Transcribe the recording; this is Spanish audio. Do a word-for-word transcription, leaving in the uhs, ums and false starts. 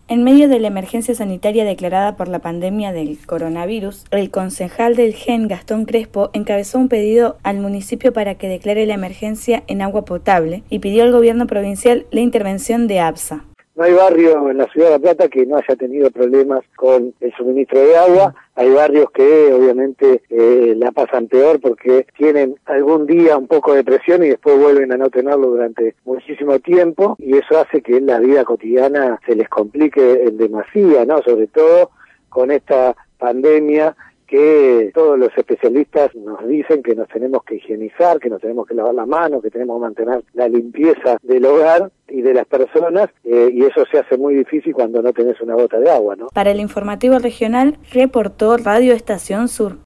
En medio de la emergencia sanitaria declarada por la pandemia del coronavirus, el concejal del G E N, Gastón Crespo, encabezó un pedido al municipio para que declare la emergencia en agua potable y pidió al gobierno provincial la intervención de ABSA. No hay barrio en la ciudad de La Plata que no haya tenido problemas con el suministro de agua. Hay barrios que obviamente eh, la pasan peor porque tienen algún día un poco de presión y después vuelven a no tenerlo durante muchísimo tiempo, y eso hace que la vida cotidiana se les complique en demasía, ¿no? Sobre todo con esta pandemia, que todos los especialistas nos dicen que nos tenemos que higienizar, que nos tenemos que lavar las manos, que tenemos que mantener la limpieza del hogar y de las personas, eh, y eso se hace muy difícil cuando no tenés una gota de agua, ¿no? Para el informativo regional, reportó Radio Estación Sur.